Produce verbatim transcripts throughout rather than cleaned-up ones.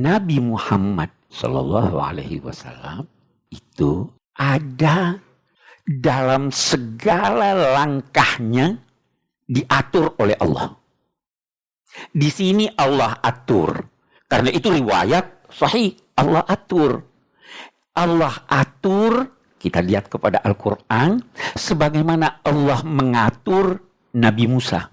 Nabi Muhammad Sallallahu Alaihi Wasallam itu ada dalam segala langkahnya diatur oleh Allah. Di sini Allah atur. Karena itu riwayat sahih, Allah atur. Allah atur, kita lihat kepada Al-Quran, sebagaimana Allah mengatur Nabi Musa.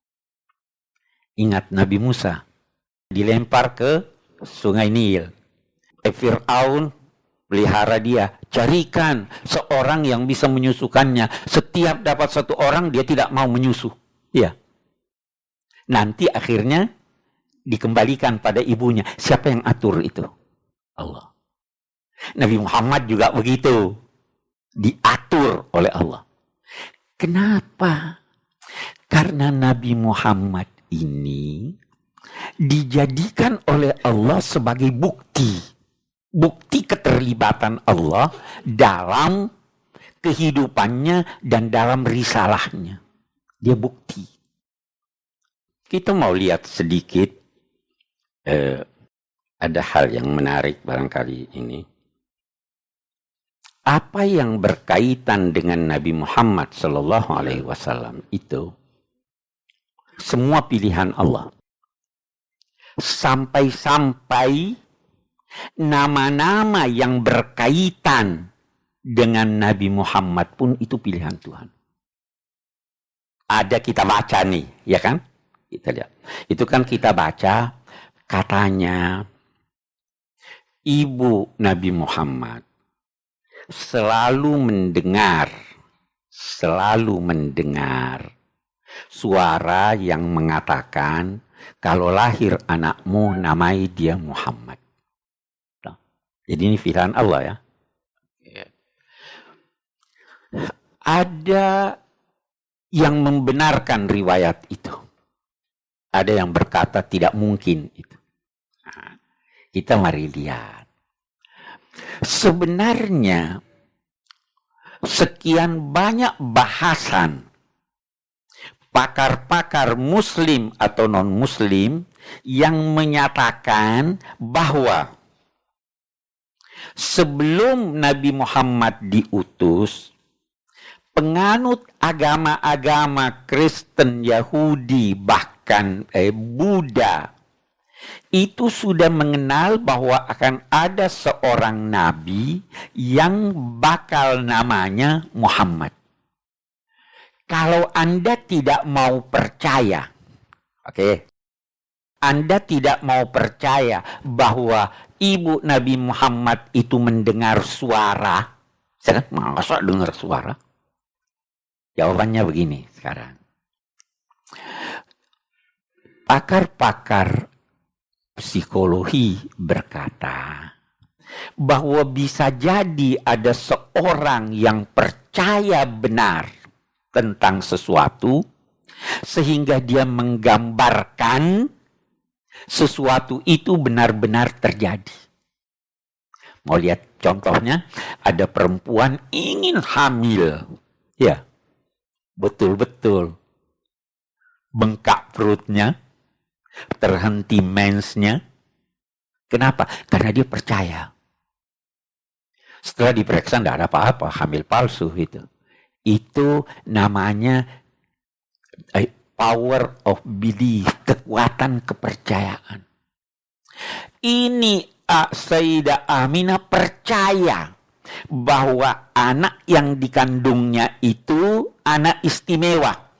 Ingat Nabi Musa dilempar ke Sungai Nil. Fir'aun pelihara dia, carikan seorang yang bisa menyusukannya. Setiap dapat satu orang dia tidak mau menyusu. Ya. Nanti akhirnya dikembalikan pada ibunya. Siapa yang atur itu? Allah. Nabi Muhammad juga begitu. Diatur oleh Allah. Kenapa? Karena Nabi Muhammad ini dijadikan oleh Allah sebagai bukti. Bukti keterlibatan Allah dalam kehidupannya dan dalam risalahnya. Dia bukti. Kita mau lihat sedikit, eh, ada hal yang menarik barangkali ini. Apa yang berkaitan dengan Nabi Muhammad Sallallahu Alaihi Wasallam itu semua pilihan Allah. Sampai-sampai nama-nama yang berkaitan dengan Nabi Muhammad pun itu pilihan Tuhan. Ada kita baca nih, ya kan? Kita lihat. Itu kan kita baca katanya ibu Nabi Muhammad selalu mendengar, selalu mendengar suara yang mengatakan kalau lahir anakmu namai dia Muhammad. Nah, jadi ini pilihan Allah ya. Ada yang membenarkan riwayat itu. Ada yang berkata tidak mungkin itu. Nah, kita mari lihat. Sebenarnya sekian banyak bahasan pakar-pakar muslim atau non-muslim yang menyatakan bahwa sebelum Nabi Muhammad diutus, penganut agama-agama Kristen, Yahudi, bahkan eh, Buddha itu sudah mengenal bahwa akan ada seorang nabi yang bakal namanya Muhammad. Kalau Anda tidak mau percaya, oke, okay, Anda tidak mau percaya bahwa ibu Nabi Muhammad itu mendengar suara, saya kan masa dengar suara? Jawabannya begini sekarang. Pakar-pakar psikologi berkata bahwa bisa jadi ada seorang yang percaya benar tentang sesuatu sehingga dia menggambarkan sesuatu itu benar-benar terjadi. Mau lihat contohnya? Ada perempuan ingin hamil. Ya, betul-betul. Bengkak perutnya, terhenti mensnya. Kenapa? Karena dia percaya. Setelah diperiksa tidak ada apa-apa, hamil palsu itu. Itu namanya power of belief, kekuatan kepercayaan. Ini uh, Sayyidah Aminah percaya bahwa anak yang dikandungnya itu anak istimewa.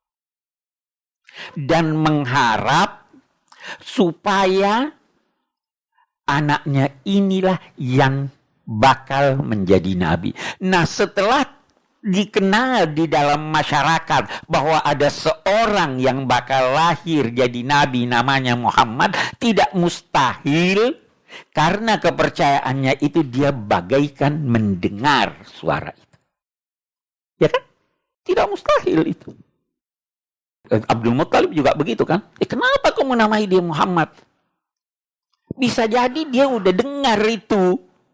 Dan mengharap supaya anaknya inilah yang bakal menjadi nabi. Nah, setelah dikenal di dalam masyarakat bahwa ada seorang yang bakal lahir jadi nabi namanya Muhammad, tidak mustahil karena kepercayaannya itu dia bagaikan mendengar suara itu. Ya kan? Tidak mustahil itu. Abdul Muttalib juga begitu kan? Eh, kenapa kamu namai dia Muhammad? Bisa jadi dia udah dengar itu.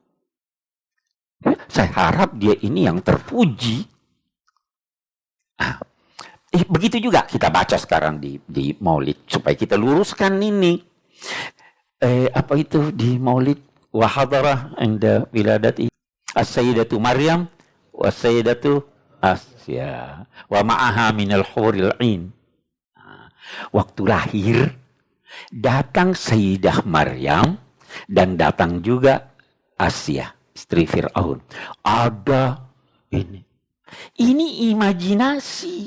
Saya harap dia ini yang terpuji. Ah, eh, begitu juga kita baca sekarang di, di Maulid supaya kita luruskan ini. eh, apa itu di Maulid wa hadarah inda wiladati as-sayyidatu Maryam wa sayyidatu Asya wa ma'aha minal huril ain. Waktu lahir datang Sayyidah Maryam dan datang juga Asya, istri Fir'aun. Ada ini. Ini imajinasi.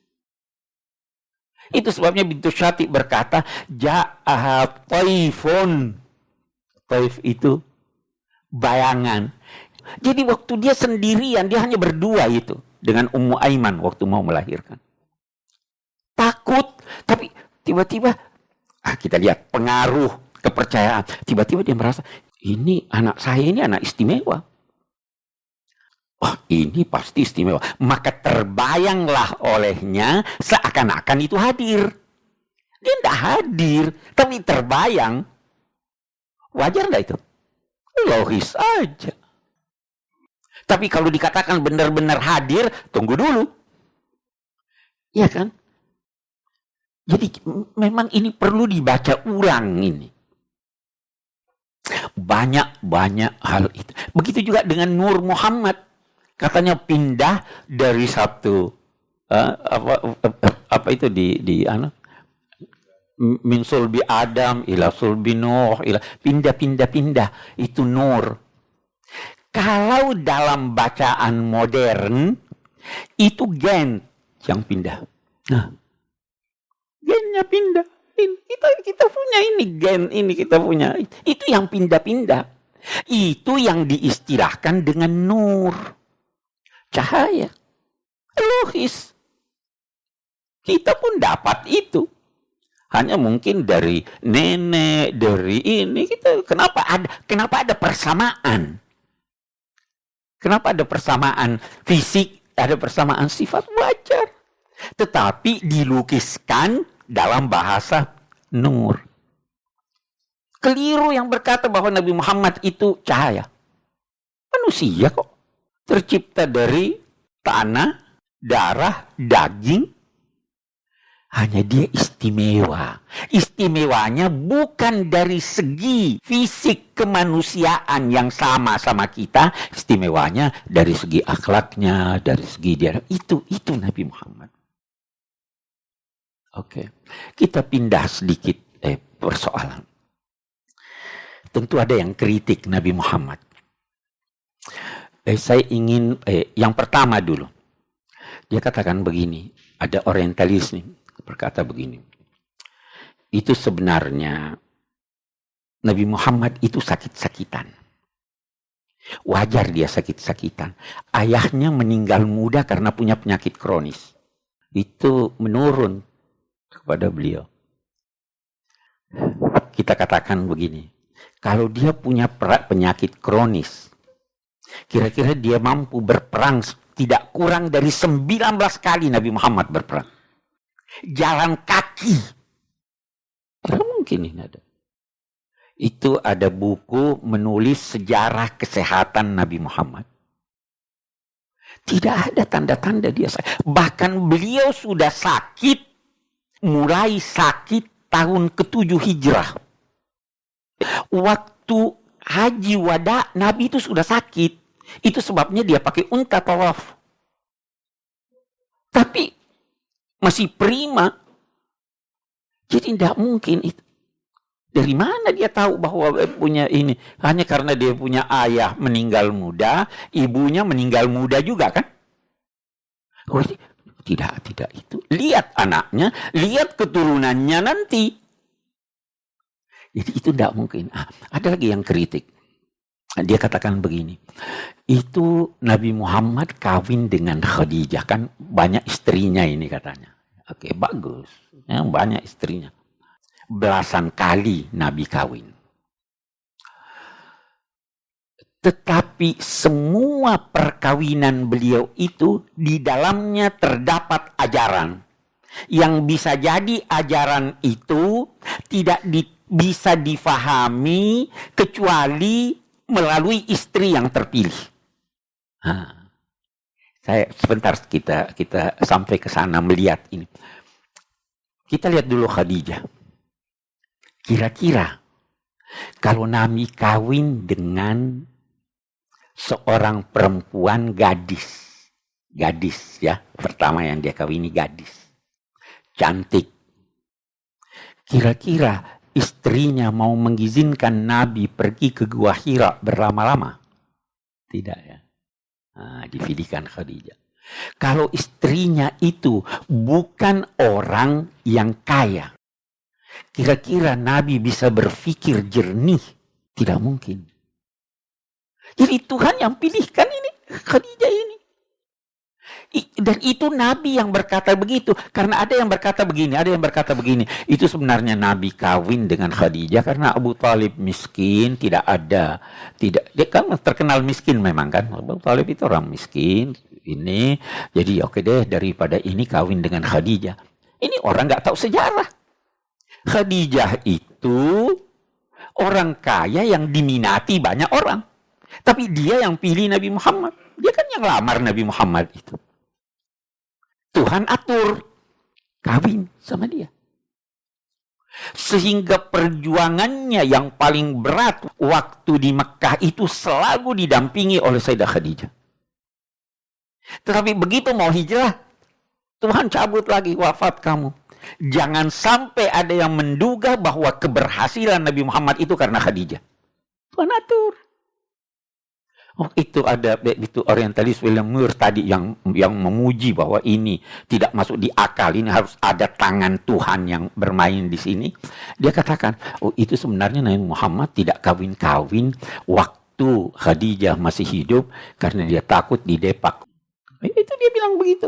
Itu sebabnya Bintu Syati berkata, Ja'a taifun. Taif itu bayangan. Jadi waktu dia sendirian, dia hanya berdua itu. Dengan Ummu Aiman waktu mau melahirkan. Takut. Tapi tiba-tiba, ah, kita lihat pengaruh kepercayaan. Tiba-tiba dia merasa, ini anak saya ini anak istimewa. Oh, ini pasti istimewa. Maka terbayanglah olehnya seakan-akan itu hadir. Dia tidak hadir, tapi terbayang. Wajar nggak itu? Logis aja. Tapi kalau dikatakan benar-benar hadir, tunggu dulu. Iya kan? Jadi memang ini perlu dibaca ulang ini. Banyak-banyak hal itu. Begitu juga dengan Nur Muhammad. Katanya pindah dari satu uh, apa, apa itu di di ana min sulbi Adam ila sulbi Nuh ila pindah-pindah-pindah itu Nur. Kalau dalam bacaan modern itu gen yang pindah. Nah, gennya pindah. Kita kita punya ini gen ini kita punya. Itu yang pindah-pindah. Itu yang diistilahkan dengan nur. Cahaya. Logis. Kita pun dapat itu. Hanya mungkin dari nenek, dari ini kita kenapa ada kenapa ada persamaan? Kenapa ada persamaan fisik, ada persamaan sifat wajar. Tetapi dilukiskan dalam bahasa nur. Keliru yang berkata bahwa Nabi Muhammad itu cahaya. Manusia kok. Tercipta dari tanah, darah, daging. Hanya dia istimewa. Istimewanya bukan dari segi fisik kemanusiaan yang sama sama kita. Istimewanya dari segi akhlaknya, dari segi dia. Itu, itu Nabi Muhammad. Oke, kita pindah sedikit eh, persoalan. Tentu ada yang kritik Nabi Muhammad. Eh, saya ingin, eh, yang pertama dulu. Dia katakan begini, ada orientalis nih. Berkata begini, itu sebenarnya Nabi Muhammad itu sakit-sakitan. Wajar dia sakit-sakitan. Ayahnya meninggal muda karena punya penyakit kronis. Itu menurun kepada beliau. Kita katakan begini, kalau dia punya penyakit kronis, kira-kira dia mampu berperang tidak kurang dari sembilan belas kali Nabi Muhammad berperang. Jalan kaki. Tidak mungkin ini ada. Itu ada buku menulis sejarah kesehatan Nabi Muhammad. Tidak ada tanda-tanda dia sakit. Bahkan beliau sudah sakit, mulai sakit tahun ketujuh Hijrah. Waktu haji wada, Nabi itu sudah sakit. Itu sebabnya dia pakai unta tawaf. Tapi masih prima. Jadi tidak mungkin itu. Dari mana dia tahu bahwa punya ini? Hanya karena dia punya ayah meninggal muda, ibunya meninggal muda juga kan? Oh, tidak, tidak itu. Lihat anaknya, lihat keturunannya nanti. Jadi itu tidak mungkin. Ah, ada lagi yang kritik. Dia katakan begini, itu Nabi Muhammad kawin dengan Khadijah, kan banyak istrinya ini katanya. Oke, bagus, ya, banyak istrinya. Belasan kali Nabi kawin. Tetapi semua perkawinan beliau itu di dalamnya terdapat ajaran. Yang bisa jadi ajaran itu tidak di, bisa difahami kecuali melalui istri yang terpilih. Nah, saya sebentar kita kita sampai ke sana melihat ini. Kita lihat dulu Khadijah. Kira-kira Kalau Nabi kawin dengan seorang perempuan gadis. Gadis ya, pertama yang dia kawini gadis. Cantik. Kira-kira istrinya mau mengizinkan Nabi pergi ke Gua Hira berlama-lama? Tidak ya. Nah, dipilihkan Khadijah. Kalau istrinya itu bukan orang yang kaya, kira-kira Nabi bisa berpikir jernih? Tidak mungkin. Jadi Tuhan yang pilihkan ini, Khadijah ini. Dan itu Nabi yang berkata begitu. Karena ada yang berkata begini, ada yang berkata begini. Itu sebenarnya Nabi kawin dengan Khadijah karena Abu Talib miskin, tidak ada. Tidak, dia kan terkenal miskin memang kan. Abu Talib itu orang miskin. Ini, jadi oke deh daripada ini kawin dengan Khadijah. Ini orang nggak tahu sejarah. Khadijah itu orang kaya yang diminati banyak orang. Tapi dia yang pilih Nabi Muhammad. Dia kan yang lamar Nabi Muhammad itu. Tuhan atur kawin sama dia. Sehingga perjuangannya yang paling berat waktu di Mekah itu selalu didampingi oleh Sayyidah Khadijah. Tetapi begitu mau hijrah, Tuhan cabut lagi, wafat kamu. Jangan sampai ada yang menduga bahwa keberhasilan Nabi Muhammad itu karena Khadijah. Tuhan atur. Oh, itu ada itu orientalis William Moore tadi yang yang memuji bahwa ini tidak masuk di akal, ini harus ada tangan Tuhan yang bermain di sini. Dia katakan, oh itu sebenarnya Nabi Muhammad tidak kawin-kawin waktu Khadijah masih hidup karena dia takut didepak. Itu dia bilang begitu.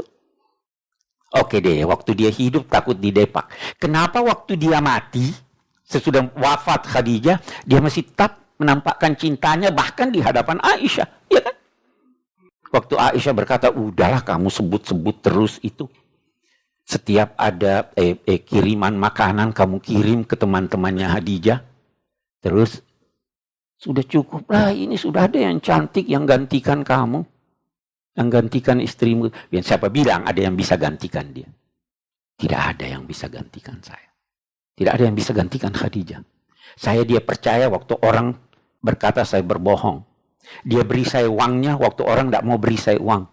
Oke deh, waktu dia hidup takut didepak. Kenapa waktu dia mati, sesudah wafat Khadijah, dia masih tetap menampakkan cintanya bahkan di hadapan Aisyah, ya kan? Waktu Aisyah berkata, udahlah kamu sebut-sebut terus itu. Setiap ada eh, eh, kiriman makanan kamu kirim ke teman-temannya Khadijah. Terus, sudah cukup lah, ini sudah ada yang cantik yang gantikan kamu. Yang gantikan istrimu. Dan siapa bilang ada yang bisa gantikan dia? Tidak ada yang bisa gantikan saya. Tidak ada yang bisa gantikan Khadijah. Saya dia percaya waktu orang berkata saya berbohong. Dia beri saya uangnya waktu orang tidak mau beri saya uang.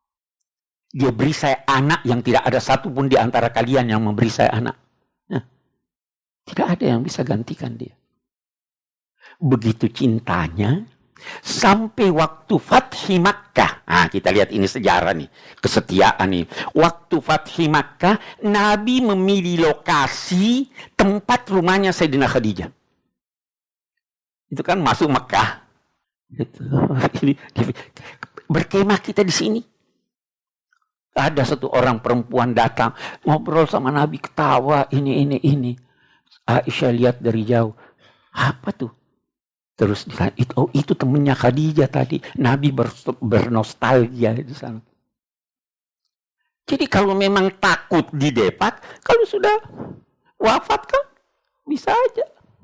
Dia beri saya anak yang tidak ada satupun di antara kalian yang memberi saya anak. Nah, tidak ada yang bisa gantikan dia. Begitu cintanya sampai waktu Fathi Makkah. Nah, kita lihat ini sejarah nih, kesetiaan nih. Waktu Fathi Makkah, Nabi memilih lokasi tempat rumahnya Sayyidina Khadijah. Itu kan masuk Mekah. Gitu. Berkemah kita di sini. Ada satu orang perempuan datang, ngobrol sama Nabi, ketawa, ini, ini, ini. Aisyah lihat dari jauh. Apa tuh? Terus ditanya, oh itu temannya Khadijah tadi. Nabi bernostalgia di sana. Jadi kalau memang takut didepak, kalau sudah wafat kan bisa aja.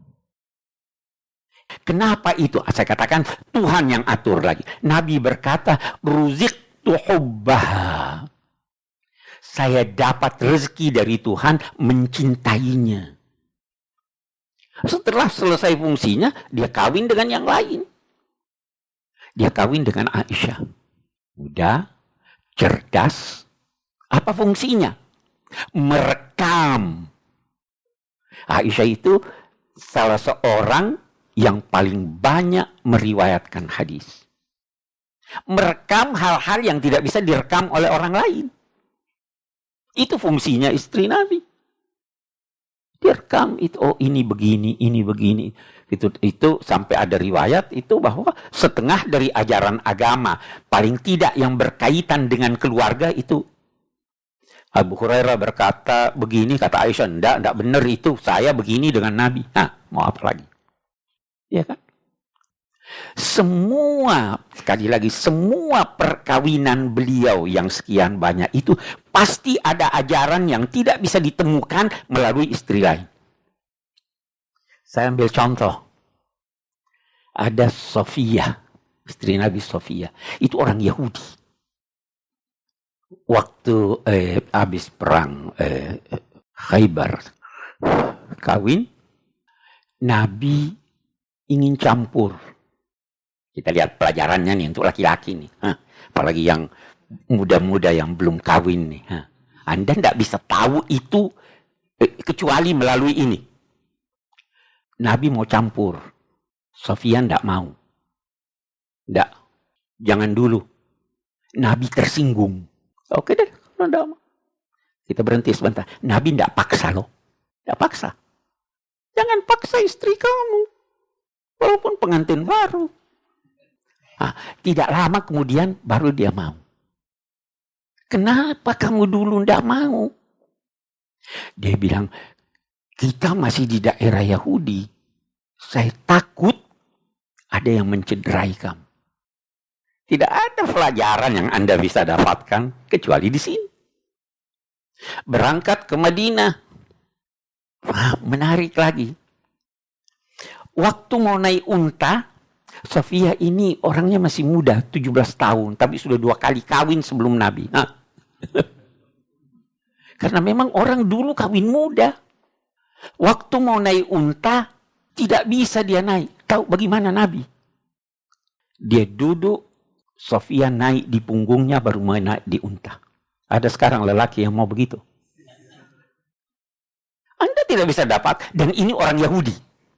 Kenapa itu? Saya katakan Tuhan yang atur lagi. Nabi berkata, ruziqtu hubbaha. Saya dapat rezeki dari Tuhan mencintainya. Setelah selesai fungsinya, dia kawin dengan yang lain. Dia kawin dengan Aisyah. Muda, cerdas. Apa fungsinya? Merekam. Aisyah itu salah seorang yang paling banyak meriwayatkan hadis. Merekam hal-hal yang tidak bisa direkam oleh orang lain. Itu fungsinya istri Nabi. Direkam itu, oh ini begini, ini begini. Itu, itu sampai ada riwayat itu bahwa setengah dari ajaran agama, paling tidak yang berkaitan dengan keluarga itu. Abu Hurairah berkata begini, kata Aisyah, enggak, enggak benar itu. Saya begini dengan Nabi. Nah, mau apa lagi? Ya kan? Semua, sekali lagi, semua perkawinan beliau yang sekian banyak itu pasti ada ajaran yang tidak bisa ditemukan melalui istri lain. Saya ambil contoh. Ada Sofia, istri Nabi Sofia. Itu orang Yahudi. Waktu eh, habis perang eh, Khaybar, kawin, Nabi ingin campur. Kita lihat pelajarannya nih untuk laki-laki nih. Hah? Apalagi yang muda-muda yang belum kawin nih. Hah? Anda tidak bisa tahu itu eh, kecuali melalui ini. Nabi mau campur. Sofia tidak mau. Tidak. Jangan dulu. Nabi tersinggung. Oke deh. Tidak mau. Kita berhenti sebentar. Nabi tidak paksa loh. Tidak paksa. Jangan paksa istri kamu. Walaupun pengantin baru. Nah, tidak lama kemudian baru dia mau. Kenapa kamu dulu tidak mau? Dia bilang, kita masih di daerah Yahudi. Saya takut ada yang mencederai kamu. Tidak ada pelajaran yang Anda bisa dapatkan kecuali di sini. Berangkat ke Madinah. Wah, menarik lagi. Waktu mau naik unta, Sofia ini orangnya masih muda, tujuh belas tahun. Tapi sudah dua kali kawin sebelum Nabi. Nah. Karena memang orang dulu kawin muda. Waktu mau naik unta, tidak bisa dia naik. Tahu bagaimana Nabi? Dia duduk, Sofia naik di punggungnya, baru mau naik di unta. Ada sekarang lelaki yang mau begitu. Anda tidak bisa dapat, dan ini orang Yahudi.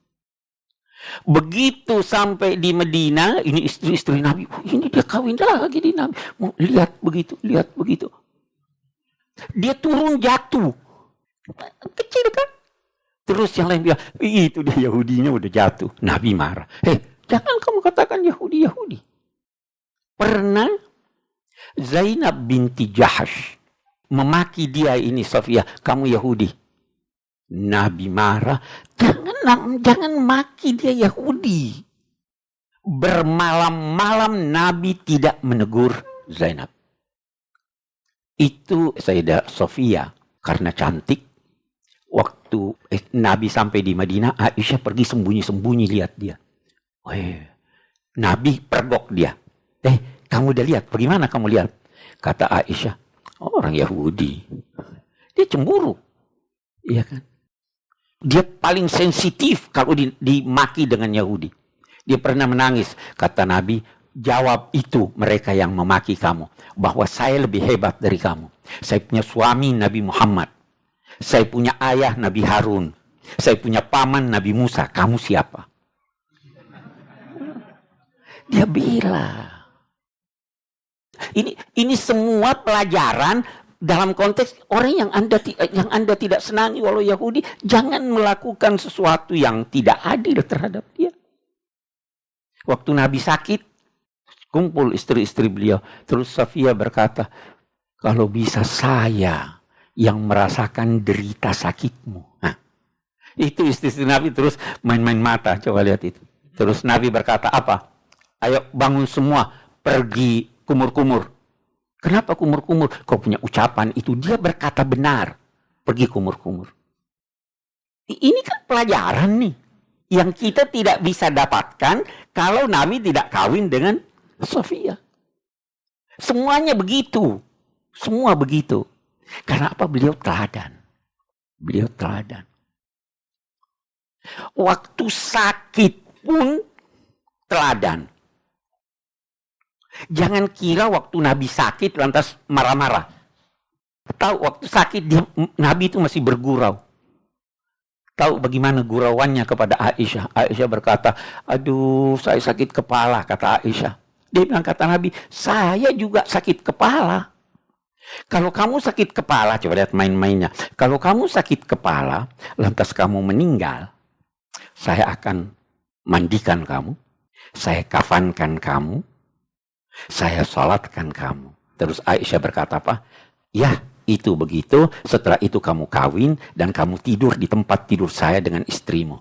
Begitu sampai di Medina, ini istri-istri Nabi, oh, ini dia kawin lagi di Nabi. Lihat begitu, lihat begitu. Dia turun jatuh. Kecil kan? Terus yang lain bilang, itu dia Yahudinya udah jatuh. Nabi marah. Hei, jangan kamu katakan Yahudi-Yahudi. Pernah Zainab binti Jahash memaki dia ini, Sofia, kamu Yahudi. Nabi marah, jangan jangan maki dia Yahudi. Bermalam-malam Nabi tidak menegur Zainab. Itu Sayyidah Sofia karena cantik. Waktu eh, Nabi sampai di Madinah, Aisyah pergi sembunyi-sembunyi lihat dia. Weh, Nabi pergok dia. Eh, kamu udah lihat? Bagaimana kamu lihat? Kata Aisyah, oh, orang Yahudi. Dia cemburu. Iya kan? Dia paling sensitif kalau dimaki dengan Yahudi. Dia pernah menangis. Kata Nabi, jawab itu mereka yang memaki kamu. Bahwa saya lebih hebat dari kamu. Saya punya suami Nabi Muhammad. Saya punya ayah Nabi Harun. Saya punya paman Nabi Musa. Kamu siapa? Dia bilang. Ini, ini semua pelajaran dalam konteks orang yang Anda yang Anda tidak senangi walau Yahudi, jangan melakukan sesuatu yang tidak adil terhadap dia. Waktu Nabi sakit, kumpul istri-istri beliau, terus Sofia berkata, kalau bisa saya yang merasakan derita sakitmu. Nah, itu istri-istri Nabi terus main-main mata, coba lihat itu. Terus Nabi berkata apa? Ayo bangun semua, pergi kumur-kumur. Kenapa kumur-kumur? Kau punya ucapan itu. Dia berkata benar. Pergi kumur-kumur. Ini kan pelajaran nih. Yang kita tidak bisa dapatkan kalau Nabi tidak kawin dengan Sofia. Semuanya begitu. Semua begitu. Karena apa? Beliau teladan. Beliau teladan. Waktu sakit pun teladan. Jangan kira waktu Nabi sakit lantas marah-marah. Tahu waktu sakit dia, Nabi itu masih bergurau. Tahu bagaimana gurauannya kepada Aisyah. Aisyah berkata, aduh saya sakit kepala, kata Aisyah. Dia bilang kata Nabi, saya juga sakit kepala. Kalau kamu sakit kepala, coba lihat main-mainnya. Kalau kamu sakit kepala, lantas kamu meninggal, saya akan mandikan kamu, saya kafankan kamu, saya sholatkan kamu. Terus Aisyah berkata apa? Ya, itu begitu. Setelah itu kamu kawin dan kamu tidur di tempat tidur saya dengan istrimu.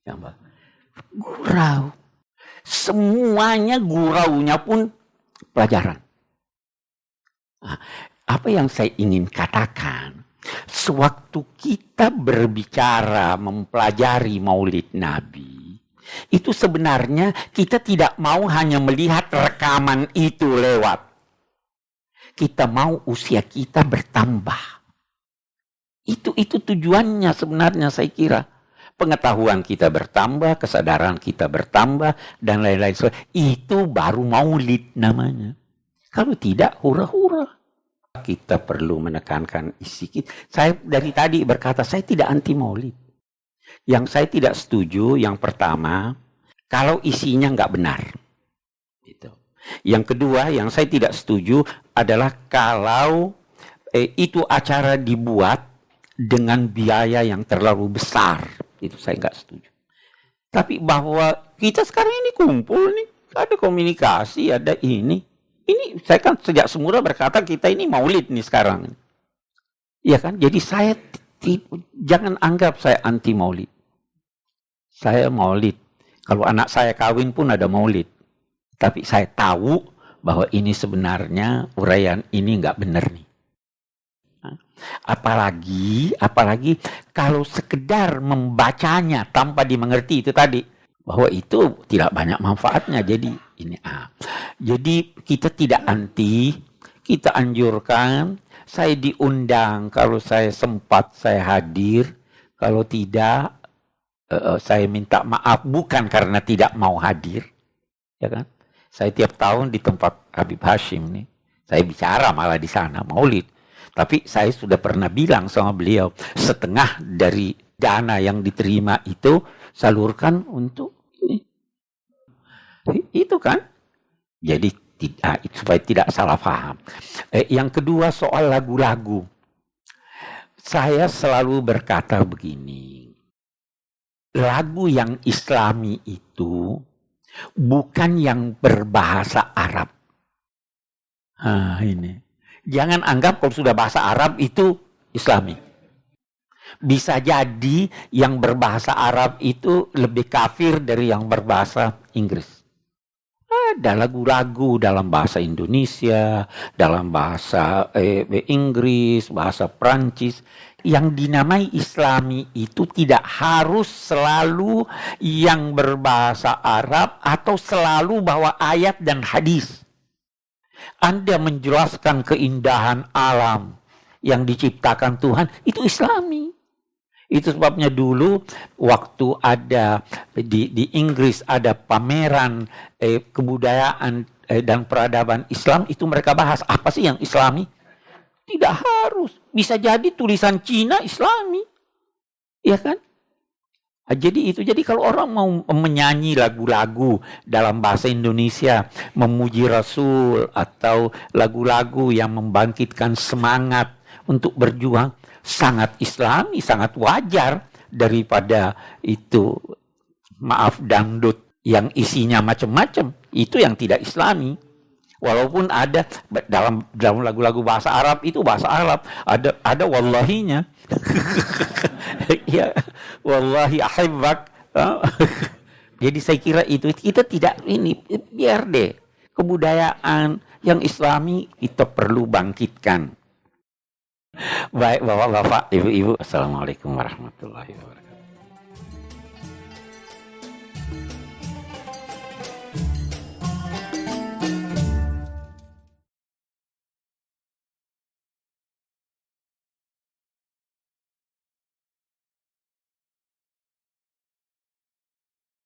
Gurau. Semuanya guraunya pun pelajaran. Nah, apa yang saya ingin katakan? Sewaktu kita berbicara, mempelajari Maulid Nabi, itu sebenarnya kita tidak mau hanya melihat rekaman itu lewat. Kita mau usia kita bertambah. Itu itu tujuannya sebenarnya saya kira. pengetahuan kita bertambah, kesadaran kita bertambah, dan lain-lain. Itu baru maulid namanya. Kalau tidak, hura-hura. Kita perlu menekankan isi kita. Saya dari tadi berkata, saya tidak anti maulid. Yang saya tidak setuju, yang pertama, kalau isinya nggak benar. Gitu. Yang kedua, yang saya tidak setuju adalah kalau eh, itu acara dibuat dengan biaya yang terlalu besar. Itu saya nggak setuju. Tapi bahwa kita sekarang ini kumpul nih, ada komunikasi, ada ini. Ini saya kan sejak semula berkata kita ini maulid nih sekarang. Iya kan? Jadi saya jangan anggap saya anti maulid. Saya maulid. Kalau anak saya kawin pun ada maulid. Tapi saya tahu bahwa ini sebenarnya uraian ini nggak benar nih. Apalagi, apalagi kalau sekedar membacanya tanpa dimengerti itu tadi. Bahwa itu tidak banyak manfaatnya. Jadi ini ah. Jadi kita tidak anti, kita anjurkan. Saya diundang, kalau saya sempat saya hadir. Kalau tidak, Uh, saya minta maaf bukan karena tidak mau hadir, ya kan? Saya tiap tahun di tempat Habib Hashim nih, saya bicara malah di sana maulid. Tapi saya sudah pernah bilang sama beliau, setengah dari dana yang diterima itu salurkan untuk ini, itu kan? Jadi tidak, supaya tidak salah paham. Eh, yang kedua soal lagu-lagu, saya selalu berkata begini. Lagu yang Islami itu bukan yang berbahasa Arab. Ah, ini. Jangan anggap kalau sudah bahasa Arab itu Islami. Bisa jadi yang berbahasa Arab itu lebih kafir dari yang berbahasa Inggris. Ada lagu-lagu dalam bahasa Indonesia, dalam bahasa eh, Inggris, bahasa Prancis. Yang dinamai Islami itu tidak harus selalu yang berbahasa Arab atau selalu bawa ayat dan hadis. Anda menjelaskan keindahan alam yang diciptakan Tuhan, itu Islami. Itu sebabnya dulu waktu ada di, di Inggris ada pameran eh, kebudayaan eh, dan peradaban Islam, itu mereka bahas apa sih yang Islami? Tidak harus. Bisa jadi tulisan Cina Islami. Ya kan? Jadi itu. Jadi kalau orang mau menyanyi lagu-lagu dalam bahasa Indonesia, memuji Rasul atau lagu-lagu yang membangkitkan semangat untuk berjuang, sangat Islami, sangat wajar daripada itu, maaf, dangdut yang isinya macam-macam. Itu yang tidak Islami. Walaupun ada dalam dalam lagu-lagu bahasa Arab itu bahasa Arab ada ada wallahinya. Ya, wallahi ahibbak. Jadi saya kira itu kita tidak ini, biar deh kebudayaan yang Islami kita perlu bangkitkan. Baik Bapak-bapak, Ibu-ibu, assalamualaikum warahmatullahi wabarakatuh.